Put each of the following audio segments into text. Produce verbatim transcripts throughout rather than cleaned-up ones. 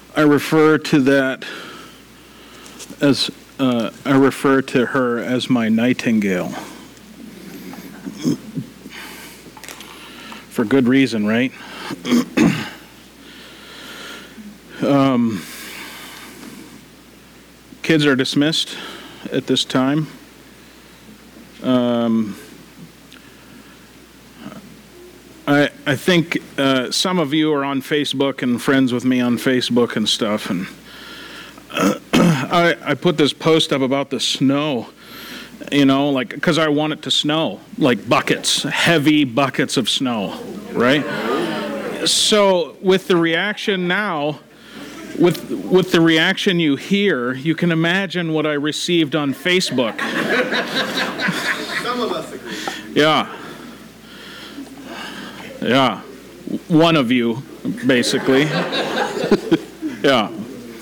I refer to that as, uh, I refer to her as my nightingale. For good reason, right? um, kids are dismissed at this time. Um, I I think uh, some of you are on Facebook and friends with me on Facebook and stuff, and uh, I I put this post up about the snow, you know, like because I want it to snow, like buckets, heavy buckets of snow, right? So with the reaction now, with with the reaction you hear, you can imagine what I received on Facebook. Some of us agree. Yeah. Yeah. One of you, basically. Yeah.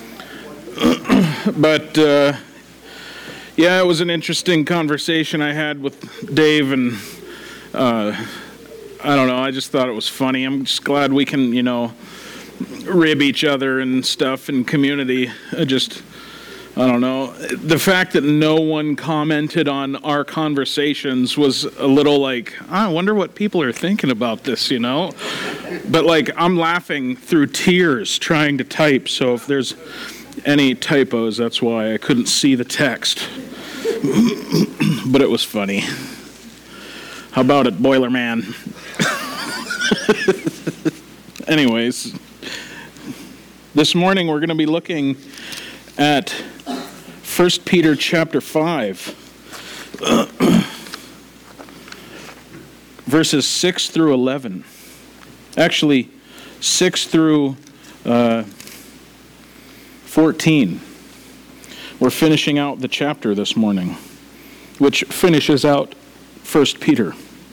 But, uh, yeah, it was an interesting conversation I had with Dave, and uh, I don't know, I just thought it was funny. I'm just glad we can, you know, rib each other and stuff in community. I just... I don't know. The fact that no one commented on our conversations was a little like, I wonder what people are thinking about this, you know? But like, I'm laughing through tears trying to type, so if there's any typos, that's why I couldn't see the text. But it was funny. How about it, Boiler Man? Anyways, this morning we're going to be looking at First Peter chapter five, verses six through eleven. Actually, six through uh, fourteen. We're finishing out the chapter this morning, which finishes out First Peter.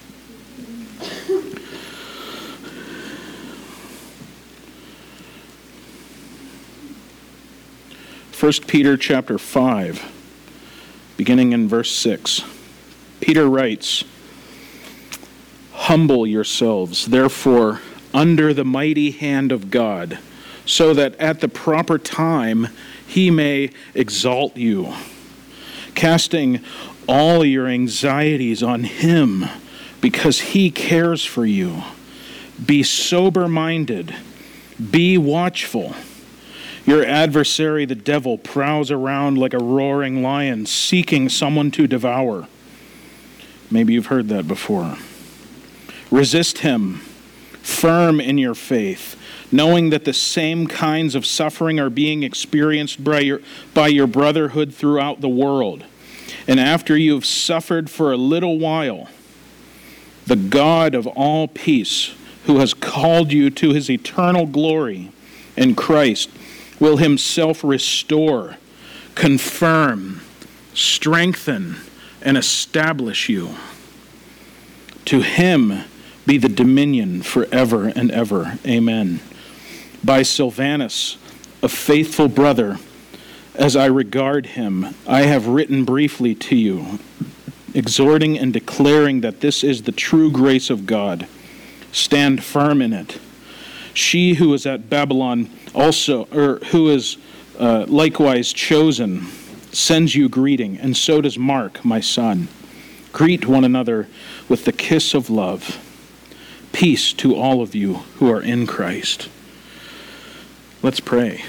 First Peter chapter five, beginning in verse six. Peter writes, "Humble yourselves, therefore, under the mighty hand of God, so that at the proper time he may exalt you, casting all your anxieties on him, because he cares for you. Be sober-minded, be watchful. Your adversary, the devil, prowls around like a roaring lion, seeking someone to devour." Maybe you've heard that before. "Resist him, firm in your faith, knowing that the same kinds of suffering are being experienced by your, by your brotherhood throughout the world. And after you have suffered for a little while, the God of all peace, who has called you to his eternal glory in Christ, will himself restore, confirm, strengthen, and establish you. To him be the dominion forever and ever. Amen. By Silvanus, a faithful brother, as I regard him, I have written briefly to you, exhorting and declaring that this is the true grace of God. Stand firm in it. She who is at Babylon also, or who is uh, likewise chosen, sends you greeting, and so does Mark, my son. Greet one another with the kiss of love. Peace to all of you who are in Christ." Let's pray.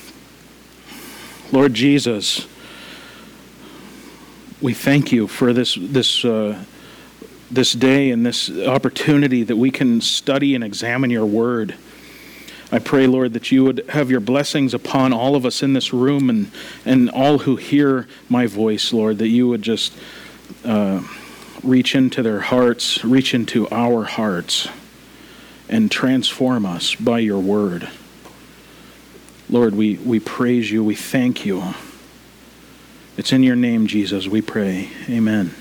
Lord Jesus, we thank you for this this uh, this day and this opportunity that we can study and examine your word. I pray, Lord, that you would have your blessings upon all of us in this room and, and all who hear my voice, Lord, that you would just uh, reach into their hearts, reach into our hearts, and transform us by your word. Lord, we, we praise you, we thank you. It's in your name, Jesus, we pray. Amen.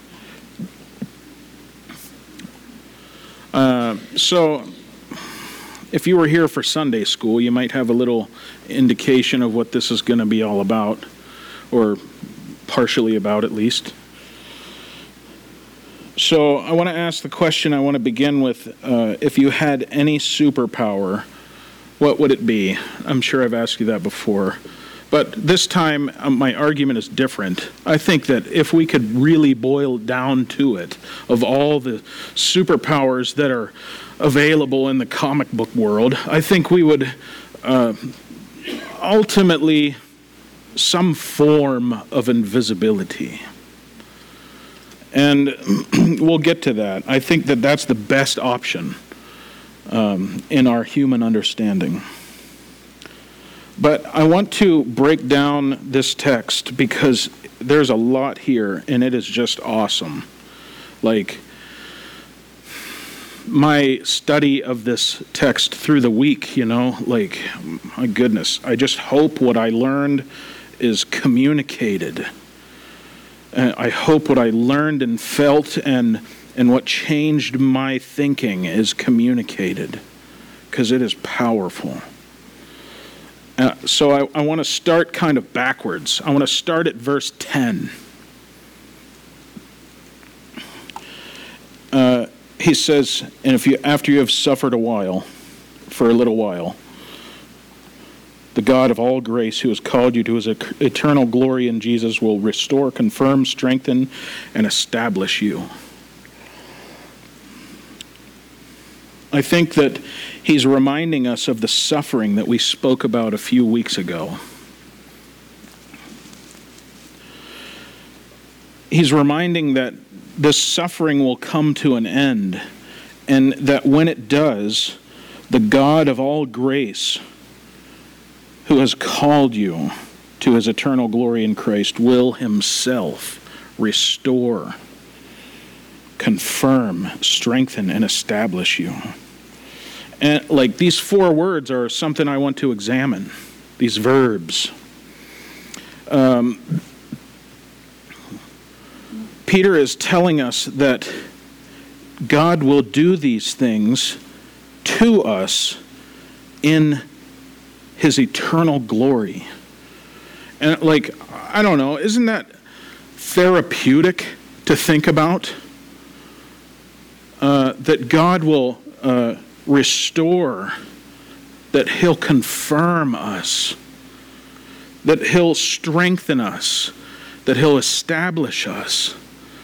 Uh, so... If you were here for Sunday school, you might have a little indication of what this is going to be all about, or partially about at least. So I want to ask the question I want to begin with, uh, if you had any superpower, what would it be? I'm sure I've asked you that before. But this time, um, my argument is different. I think that if we could really boil down to it, of all the superpowers that are available in the comic book world, I think we would uh, ultimately some form of invisibility. And we'll get to that. I think that that's the best option um, in our human understanding. But I want to break down this text because there's a lot here, and it is just awesome. Like, my study of this text through the week, you know, like, my goodness, I just hope what I learned is communicated. Uh, I hope what I learned and felt and, and what changed my thinking is communicated, because it is powerful. Uh, so I, I want to start kind of backwards. I want to start at verse ten. Uh, he says, and if you after you have suffered a while, for a little while, the God of all grace, who has called you to his eternal glory in Jesus, will restore, confirm, strengthen, and establish you. I think that he's reminding us of the suffering that we spoke about a few weeks ago. He's reminding that this suffering will come to an end, and that when it does, the God of all grace, who has called you to his eternal glory in Christ, will himself restore, confirm, strengthen, and establish you. And like these four words are something I want to examine, these verbs. Um, Peter is telling us that God will do these things to us in his eternal glory. And like, I don't know, isn't that therapeutic to think about? Uh, that God will uh, restore, that he'll confirm us, that he'll strengthen us, that he'll establish us.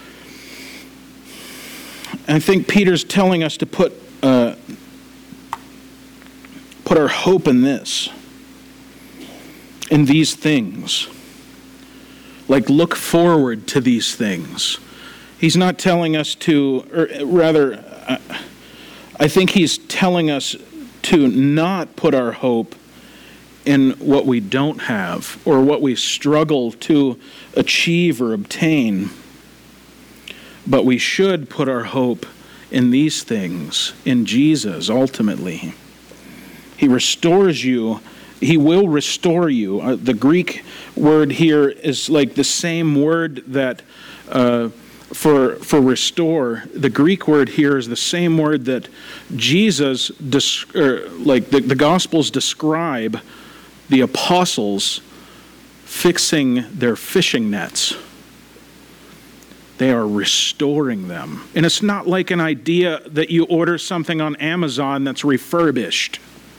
I think Peter's telling us to put uh, put our hope in this, in these things. Like, look forward to these things. He's not telling us to, or rather, uh, I think he's telling us to not put our hope in what we don't have or what we struggle to achieve or obtain, but we should put our hope in these things, in Jesus, ultimately. He restores you. He will restore you. Uh, the Greek word here is like the same word that uh, for for restore. The Greek word here is the same word that Jesus, des- or like the, the Gospels describe the apostles fixing their fishing nets. They are restoring them. And it's not like an idea that you order something on Amazon that's refurbished.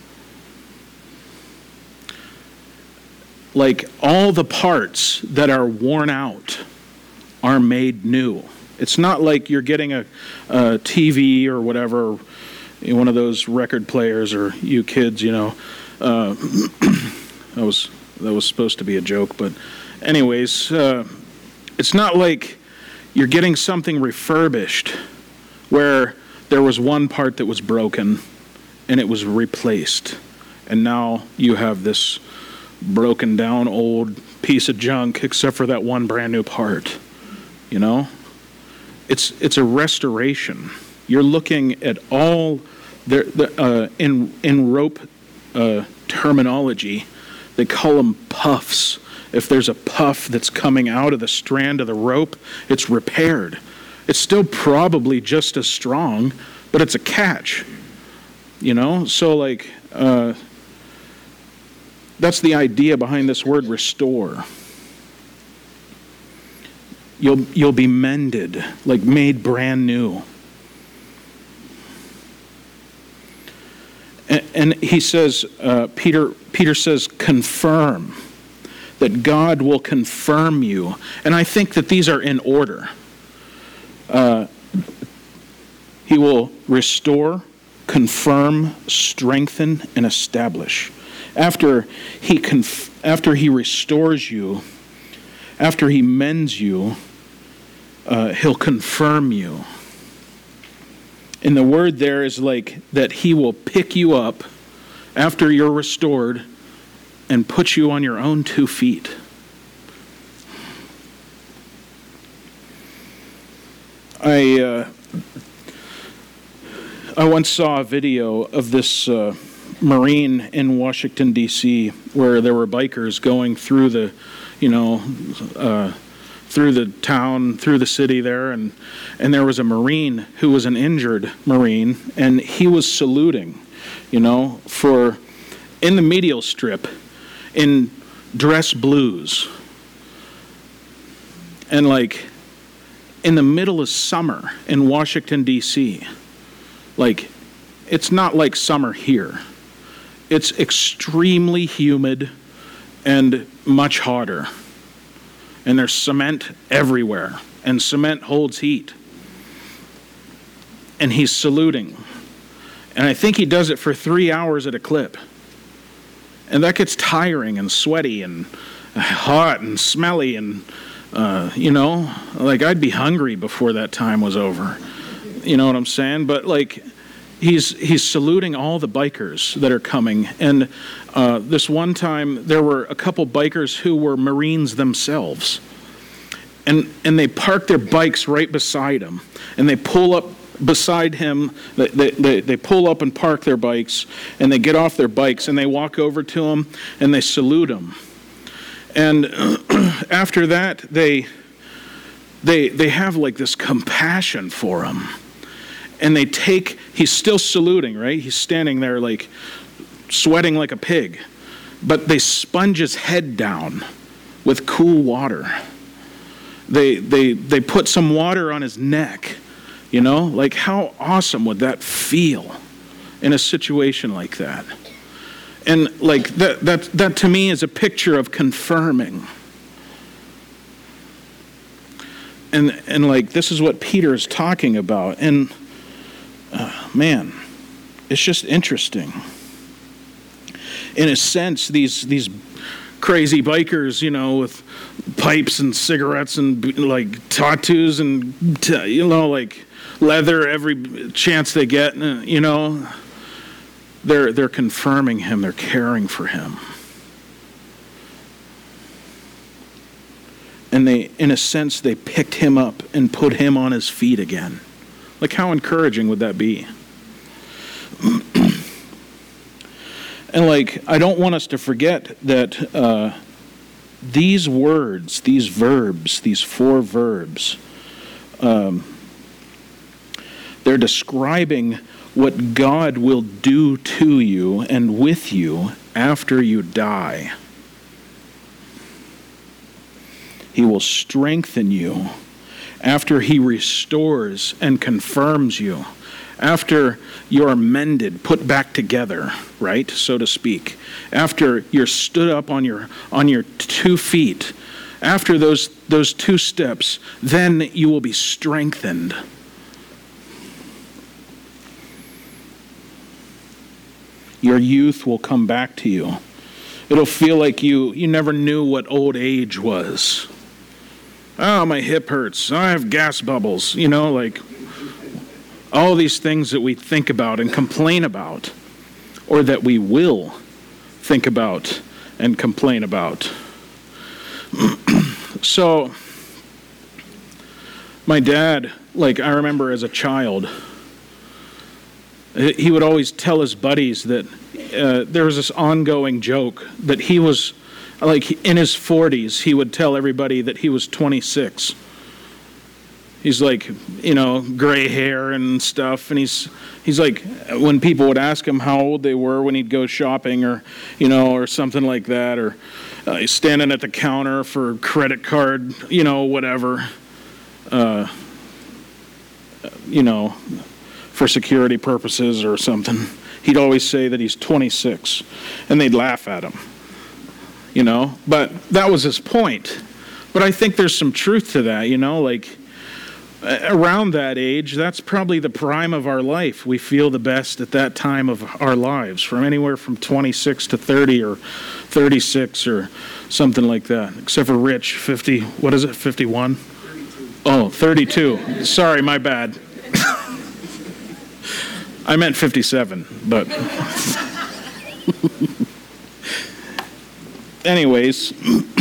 Like, all the parts that are worn out are made new. It's not like you're getting a, a T V or whatever, one of those record players, or you kids, you know. Uh, that was that was supposed to be a joke, but anyways, uh, it's not like you're getting something refurbished where there was one part that was broken and it was replaced, and now you have this broken down old piece of junk except for that one brand new part. You know, it's it's a restoration. You're looking at all the, the uh, in in rope uh, terminology, they call them puffs. If there's a puff that's coming out of the strand of the rope, it's repaired. It's still probably just as strong, but it's a catch. You know, so like. Uh, That's the idea behind this word restore. You'll, you'll be mended, like made brand new. And, and he says, uh, Peter, Peter says, confirm, that God will confirm you. And I think that these are in order. Uh, he will restore, confirm, strengthen, and establish. After he conf- after he restores you, after he mends you, uh, he'll confirm you. And the word there is like that he will pick you up after you're restored and put you on your own two feet. I uh, I once saw a video of this uh, Marine in Washington, D C, where there were bikers going through the, you know, uh, through the town, through the city there, and and there was a Marine who was an injured Marine, and he was saluting, you know, for in the medial strip, in dress blues, and like in the middle of summer in Washington, D C, like it's not like summer here. It's extremely humid and much hotter. And there's cement everywhere. And cement holds heat. And he's saluting. And I think he does it for three hours at a clip. And that gets tiring and sweaty and hot and smelly. And, uh, you know, like I'd be hungry before that time was over. You know what I'm saying? But like, he's he's saluting all the bikers that are coming. And uh, this one time, there were a couple bikers who were Marines themselves. And and they park their bikes right beside him. And they pull up beside him. They, they, they, they pull up and park their bikes. And they get off their bikes. And they walk over to him. And they salute him. And after that, they they they have like this compassion for him. And they take, he's still saluting, right? He's standing there like sweating like a pig. But they sponge his head down with cool water. They they they put some water on his neck, you know? Like how awesome would that feel in a situation like that? And like that that that to me is a picture of confirming. And and like this is what Peter is talking about. And Uh, man, it's just interesting. In a sense, these these crazy bikers, you know, with pipes and cigarettes and like tattoos and you know, like leather every chance they get, you know, they're they're confirming him, they're caring for him, and they, in a sense, they picked him up and put him on his feet again. Like, how encouraging would that be? And, like, I don't want us to forget that uh, these words, these verbs, these four verbs, um, they're describing what God will do to you and with you after you die. He will strengthen you after he restores and confirms you, after you're mended, put back together, right, so to speak, after you're stood up on your on your two feet, after those those two steps, then you will be strengthened. Your youth will come back to you. It'll feel like you you never knew what old age was. Oh, my hip hurts. I have gas bubbles. You know, like all these things that we think about and complain about, or that we will think about and complain about. So, my dad, like I remember as a child, he would always tell his buddies that uh, there was this ongoing joke that he was, like in his forties, he would tell everybody that he was twenty-six. He's like, you know, gray hair and stuff, and he's he's like, when people would ask him how old they were when he'd go shopping or, you know, or something like that, or uh, he's standing at the counter for credit card, you know, whatever, uh, you know, for security purposes or something. he'd always say that he's twenty-six, and they'd laugh at him, you know? But that was his point. But I think there's some truth to that, you know? Like, around that age, that's probably the prime of our life. We feel the best at that time of our lives, from anywhere from twenty-six to thirty or thirty-six or something like that. Except for Rich, fifty, what is it, fifty-one? thirty-two. Oh, thirty-two. Sorry, my bad. I meant fifty-seven, but... Anyways...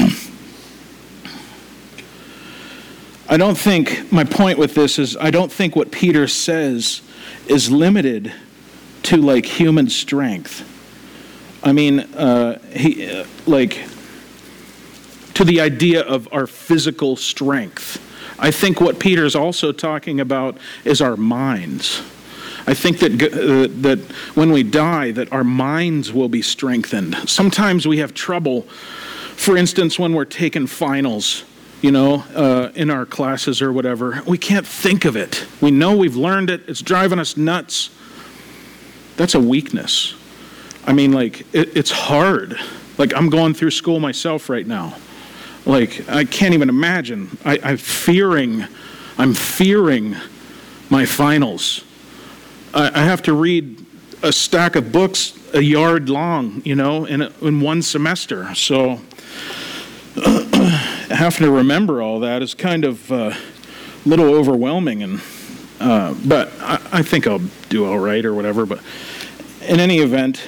I don't think, my point with this is, I don't think what Peter says is limited to, like, human strength. I mean, uh, he, uh, like, to the idea of our physical strength. I think what Peter's also talking about is our minds. I think that uh, that when we die, that our minds will be strengthened. Sometimes we have trouble, for instance, when we're taking finals, you know, uh, in our classes or whatever. We can't think of it. We know we've learned it. It's driving us nuts. That's a weakness. I mean, like, it, it's hard. Like, I'm going through school myself right now. Like, I can't even imagine. I, I'm fearing, I'm fearing my finals. I, I have to read a stack of books a yard long, you know, in, a, in one semester. So... having to remember all that is kind of uh, a little overwhelming, and uh, but I, I think I'll do all right or whatever. But in any event,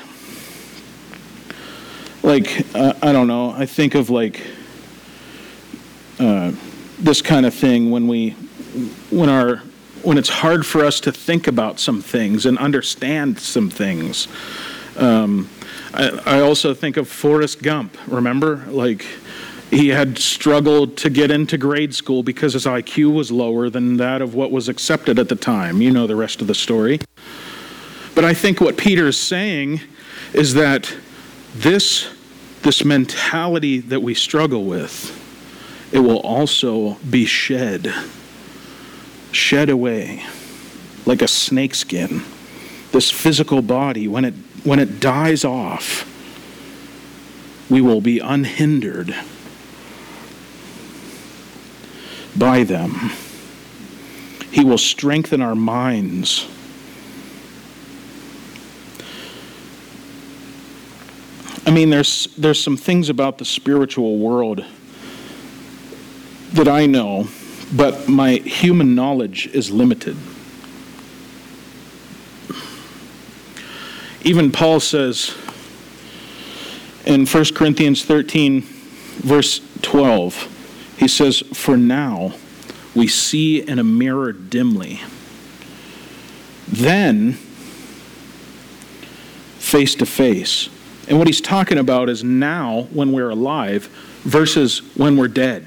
like uh, I don't know, I think of like uh, this kind of thing when we when our when it's hard for us to think about some things and understand some things. Um, I, I also think of Forrest Gump. Remember, like. He had struggled to get into grade school because his I Q was lower than that of what was accepted at the time. You know the rest of the story. But I think what Peter is saying is that this, this mentality that we struggle with, it will also be shed, shed away like a snakeskin. This physical body, when it, when it dies off, we will be unhindered by them. He will strengthen our minds. I mean, there's there's some things about the spiritual world that I know, but my human knowledge is limited. Even Paul says in First Corinthians thirteen, verse twelve, he says, "For now we see in a mirror dimly, then face to face." And what he's talking about is now when we're alive versus when we're dead.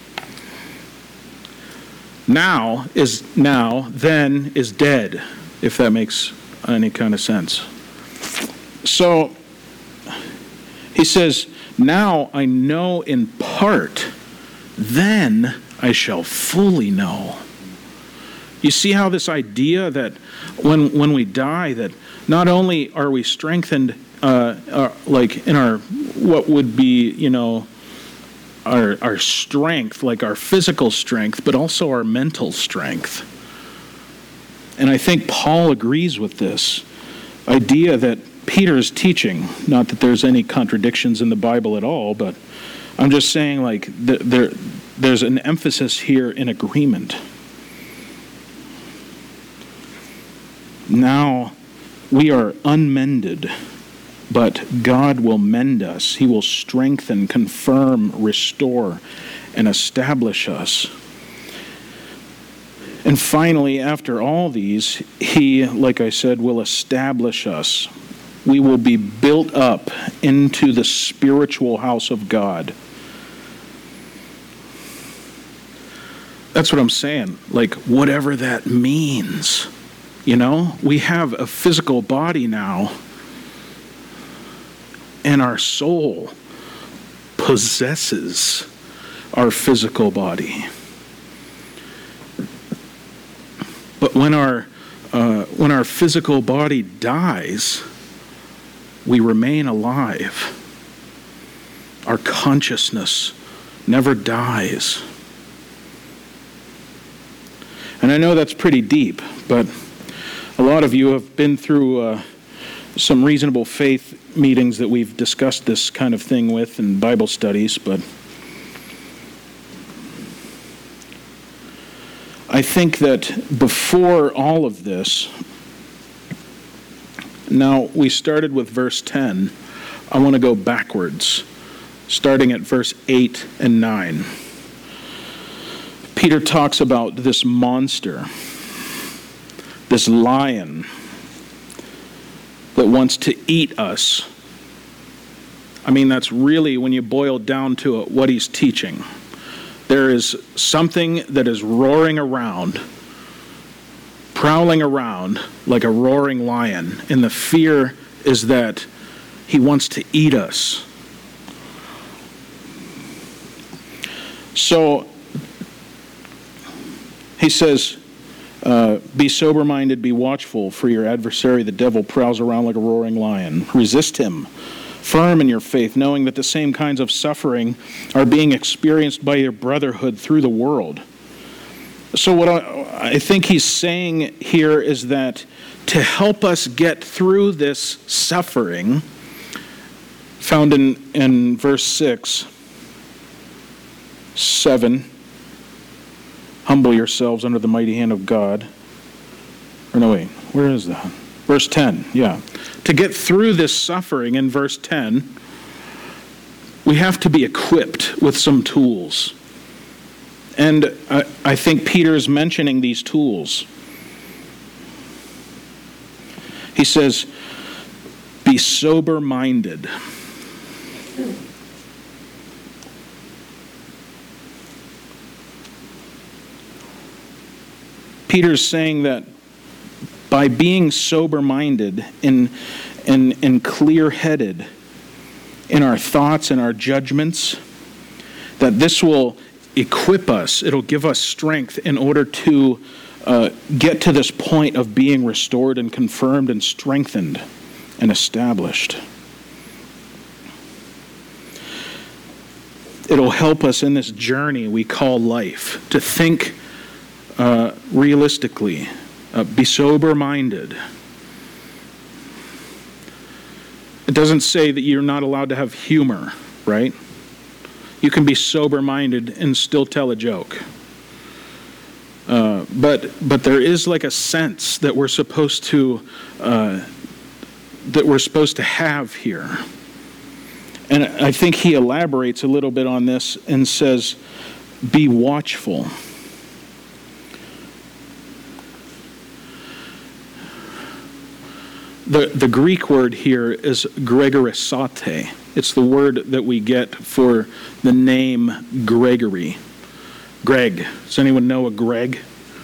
Now is now, then is dead, if that makes any kind of sense. So he says, "Now I know in part, then I shall fully know." You see how this idea that when when we die, that not only are we strengthened, uh, uh, like in our what would be, you know, our our strength, like our physical strength, but also our mental strength. And I think Paul agrees with this idea that Peter is teaching. Not that there's any contradictions in the Bible at all, but I'm just saying, like, th- there, there's an emphasis here in agreement. Now we are unmended, but God will mend us. He will strengthen, confirm, restore, and establish us. And finally, after all these, He, like I said, will establish us. We will be built up into the spiritual house of God. That's what I'm saying. Like, whatever that means. You know, we have a physical body now, and our soul possesses our physical body. But when our uh, when our physical body dies, we remain alive. Our consciousness never dies. And I know that's pretty deep, but a lot of you have been through uh, some reasonable faith meetings that we've discussed this kind of thing with in Bible studies, but I think that before all of this, now we started with verse ten. I want to go backwards, starting at verse eight and nine. Peter talks about this monster, this lion that wants to eat us. I mean, that's really, when you boil down to it, what he's teaching. There is something that is roaring around, prowling around like a roaring lion, and the fear is that he wants to eat us. So he says, uh, be sober-minded, be watchful, for your adversary, the devil, prowls around like a roaring lion. Resist him, firm in your faith, knowing that the same kinds of suffering are being experienced by your brotherhood through the world. So what I, I think he's saying here is that to help us get through this suffering, found in, in verse six, seven, humble yourselves under the mighty hand of God. Or no, wait, where is that? Verse ten, yeah. To get through this suffering in verse ten, we have to be equipped with some tools. And I, I think Peter is mentioning these tools. He says, be sober-minded. Peter's saying that by being sober-minded and, and, and clear-headed in our thoughts and our judgments, that this will equip us, it'll give us strength in order to uh, get to this point of being restored and confirmed and strengthened and established. It'll help us in this journey we call life to think uh, realistically, uh, be sober-minded. It doesn't say that you're not allowed to have humor, right? You can be sober-minded and still tell a joke. Uh, but but there is like a sense that we're supposed to uh, that we're supposed to have here. And I think he elaborates a little bit on this and says, be watchful. The, the Greek word here is gregorisate. It's the word that we get for the name Gregory. Greg. Does anyone know a Greg?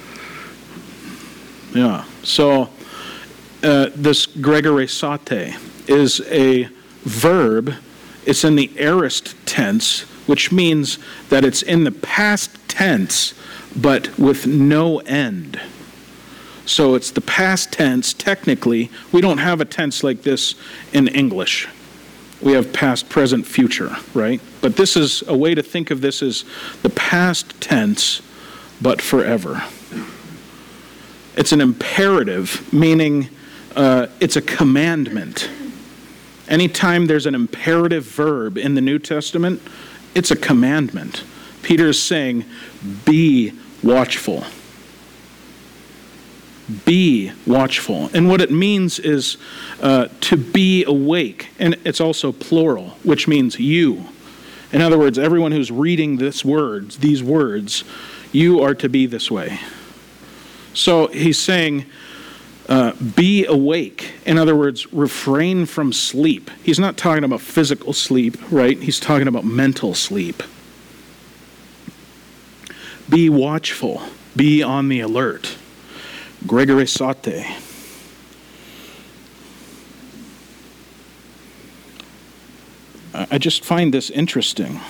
Yeah. So uh, this gregorisate is a verb. It's in the aorist tense, which means that it's in the past tense, but with no end. So it's the past tense, technically. We don't have a tense like this in English. We have past, present, future, right? But this is a way to think of this as the past tense, but forever. It's an imperative, meaning uh, it's a commandment. Anytime there's an imperative verb in the New Testament, it's a commandment. Peter is saying, be watchful. Be watchful. And what it means is uh, to be awake. And it's also plural, which means you. In other words, everyone who's reading this words, these words, you are to be this way. So he's saying, uh, be awake. In other words, refrain from sleep. He's not talking about physical sleep, right? He's talking about mental sleep. Be watchful. Be on the alert. Gregorisate. I just find this interesting.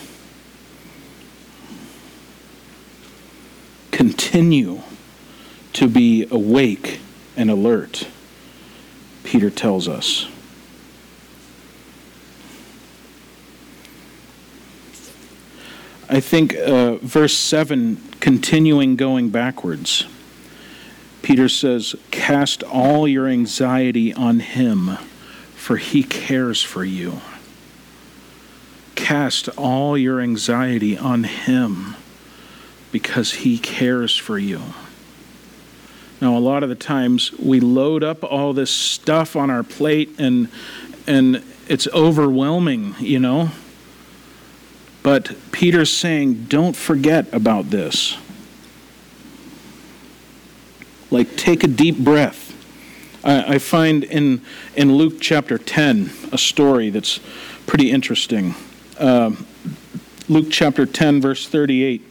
Continue to be awake and alert, Peter tells us. I think uh, verse seven, continuing going backwards, Peter says, cast all your anxiety on him, for he cares for you. Cast all your anxiety on him, because he cares for you. Now, a lot of the times we load up all this stuff on our plate and and it's overwhelming, you know. But Peter's saying, don't forget about this. Like, take a deep breath. I, I find in in Luke chapter ten a story that's pretty interesting. Uh, Luke chapter ten, verse thirty-eight.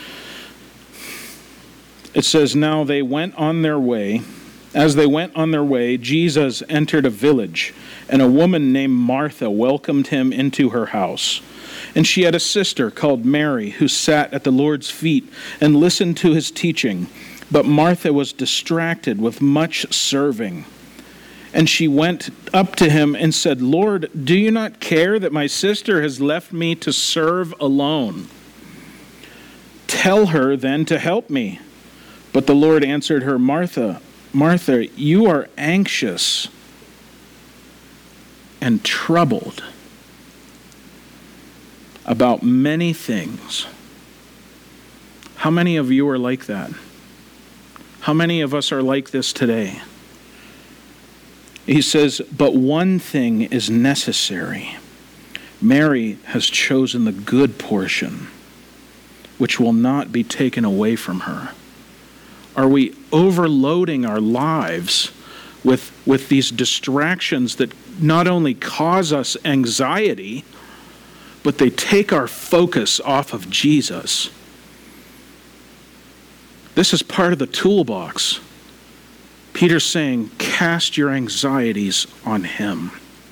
It says, now they went on their way. As they went on their way, Jesus entered a village, and a woman named Martha welcomed him into her house. And she had a sister called Mary, who sat at the Lord's feet and listened to his teaching. But Martha was distracted with much serving. And she went up to him and said, Lord, do you not care that my sister has left me to serve alone? Tell her then to help me. But the Lord answered her, Martha, Martha, you are anxious and troubled about many things. How many of you are like that? How many of us are like this today? He says, but one thing is necessary. Mary has chosen the good portion, which will not be taken away from her. Are we overloading our lives with, with these distractions that not only cause us anxiety, but they take our focus off of Jesus? This is part of the toolbox. Peter's saying, cast your anxieties on him.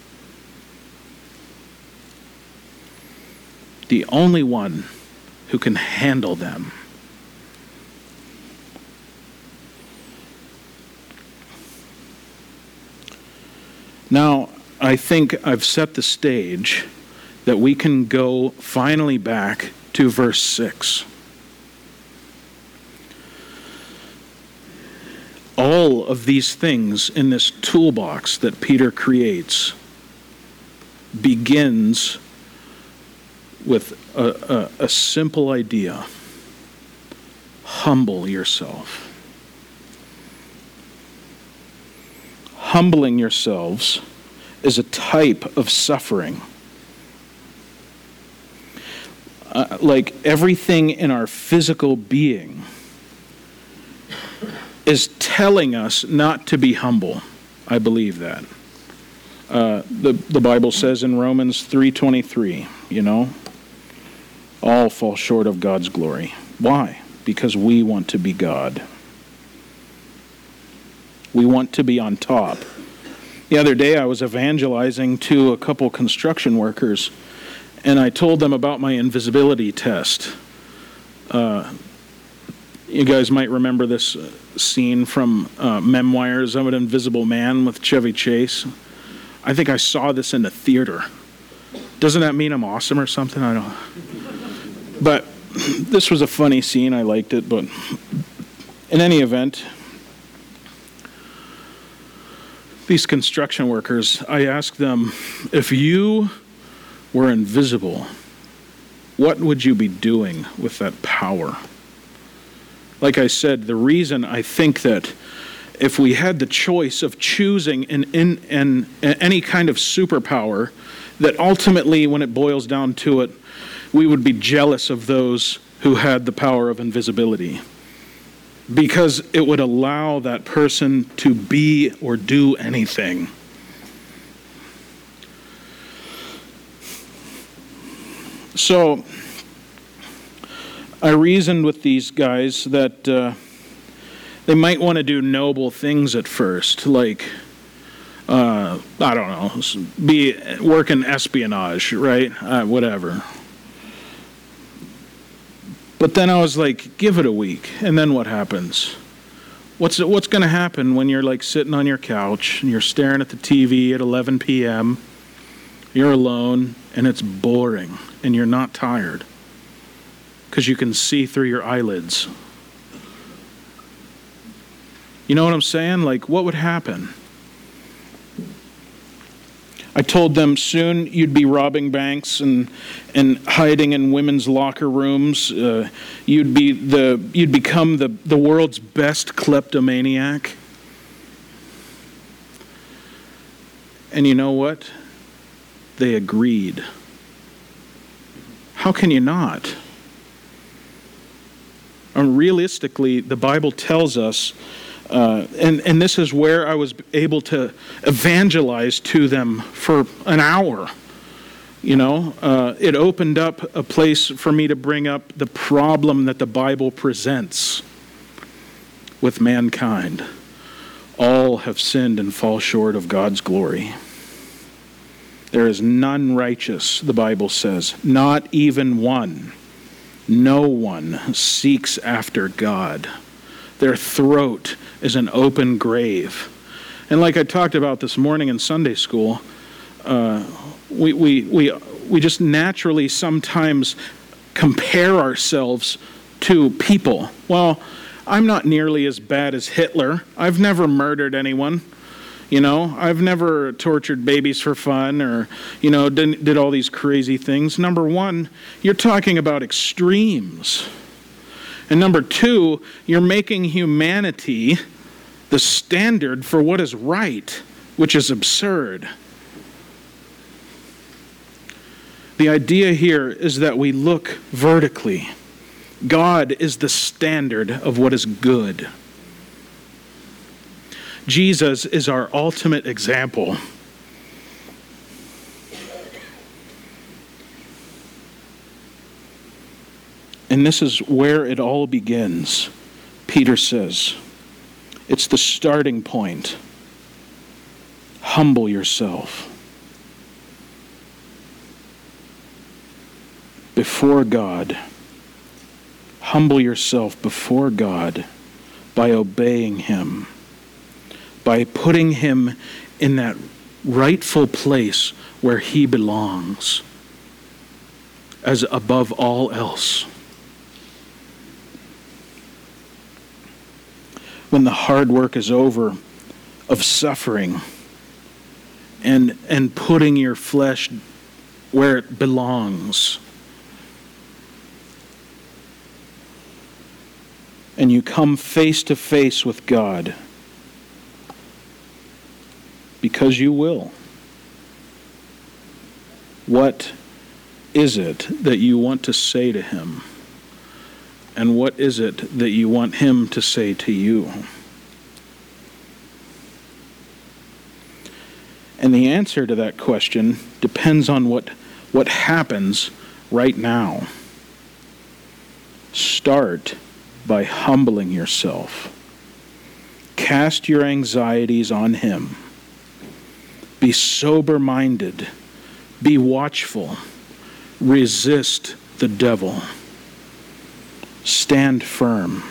The only one who can handle them. Now, I think I've set the stage that we can go finally back to verse six. All of these things in this toolbox that Peter creates begins with a, a, a simple idea. Humble yourself. Humbling yourselves is a type of suffering. Uh, like everything in our physical being is telling us not to be humble. I believe that. Uh, the, the Bible says in Romans three twenty-three, you know, all fall short of God's glory. Why? Because we want to be God. We want to be on top. The other day I was evangelizing to a couple construction workers, and I told them about my invisibility test. Uh, you guys might remember this scene from uh, Memoirs of an Invisible Man with Chevy Chase. I think I saw this in the theater. Doesn't that mean I'm awesome or something? I don't know. But this was a funny scene. I liked it. But in any event, these construction workers, I asked them, if you were invisible, what would you be doing with that power? Like I said, the reason I think that if we had the choice of choosing in, in, in, in any kind of superpower, that ultimately, when it boils down to it, we would be jealous of those who had the power of invisibility. Because it would allow that person to be or do anything. So, I reasoned with these guys that uh, they might want to do noble things at first, like, uh, I don't know, be work in espionage, right? Uh, whatever. But then I was like, give it a week, and then what happens? What's what's going to happen when you're like sitting on your couch and you're staring at the T V at eleven p.m., you're alone, and it's boring, and you're not tired? because you can see through your eyelids. You know what I'm saying? Like, what would happen? I told them soon you'd be robbing banks and and hiding in women's locker rooms. Uh, you'd be the you'd become the, the world's best kleptomaniac. And you know what? They agreed. How can you not? And realistically, the Bible tells us, uh, and, and this is where I was able to evangelize to them for an hour. You know, uh, it opened up a place for me to bring up the problem that the Bible presents with mankind. All have sinned and fall short of God's glory. There is none righteous, the Bible says, not even one. No one seeks after God. Their throat is an open grave. And like I talked about this morning in Sunday school, uh, we, we, we, we just naturally sometimes compare ourselves to people. Well, I'm not nearly as bad as Hitler. I've never murdered anyone. You know, I've never tortured babies for fun or, you know, did, did all these crazy things. Number one, you're talking about extremes. And number two, you're making humanity the standard for what is right, which is absurd. The idea here is that we look vertically. God is the standard of what is good. Jesus is our ultimate example. And this is where it all begins. Peter says, it's the starting point. Humble yourself before God. Humble yourself before God by obeying Him, by putting Him in that rightful place where He belongs, as above all else. When the hard work is over of suffering and, and putting your flesh where it belongs, and you come face to face with God, because you will. What is it that you want to say to Him? And what is it that you want Him to say to you? And the answer to that question depends on what, what happens right now. Start by humbling yourself. Cast your anxieties on Him. Be sober-minded. Be watchful. Resist the devil. Stand firm.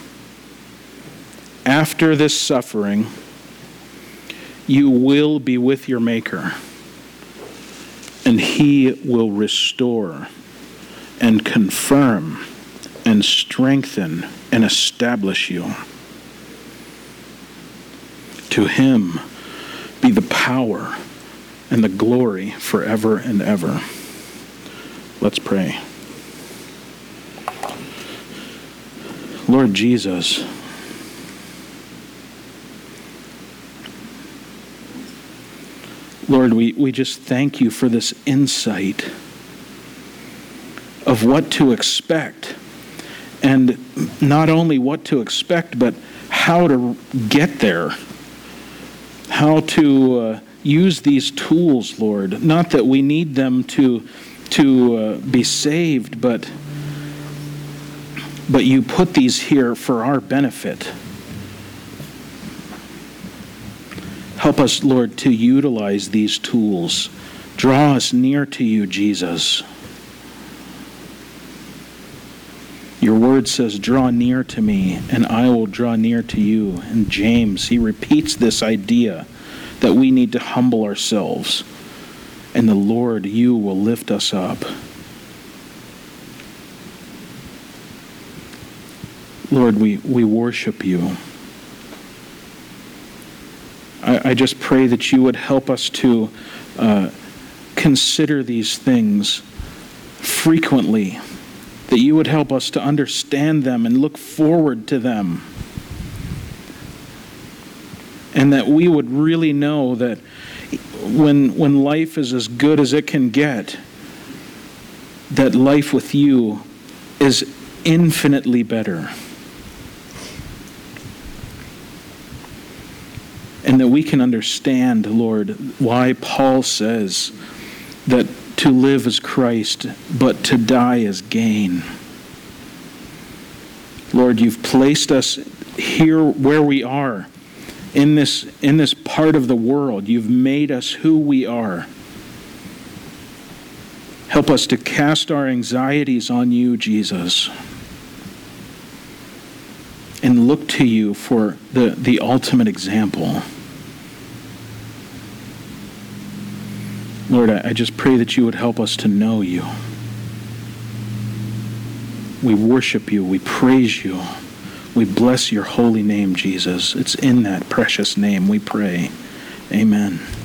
After this suffering, you will be with your Maker, and He will restore and confirm and strengthen and establish you. To Him be the power and the glory forever and ever. Let's pray. Lord Jesus, Lord, we, we just thank You for this insight of what to expect. And not only what to expect, but how to get there. How to uh, use these tools, Lord. Not that we need them to, to uh, be saved, but, but You put these here for our benefit. Help us, Lord, to utilize these tools. Draw us near to You, Jesus. Your word says, draw near to me, and I will draw near to you. And James, he repeats this idea that we need to humble ourselves. And the Lord, You will lift us up. Lord, we, we worship you. I, I just pray that you would help us to uh, consider these things frequently, that you would help us to understand them and look forward to them, and that we would really know that when, when life is as good as it can get, that life with you is infinitely better. And that we can understand, Lord, why Paul says that to live is Christ, but to die is gain. Lord, you've placed us here where we are, in this, in this part of the world. You've made us who we are. Help us to cast our anxieties on you, Jesus, and look to you for the, the ultimate example. Lord, I, I just pray that you would help us to know you. We worship you. We praise you. We bless your holy name, Jesus. It's in that precious name we pray. Amen.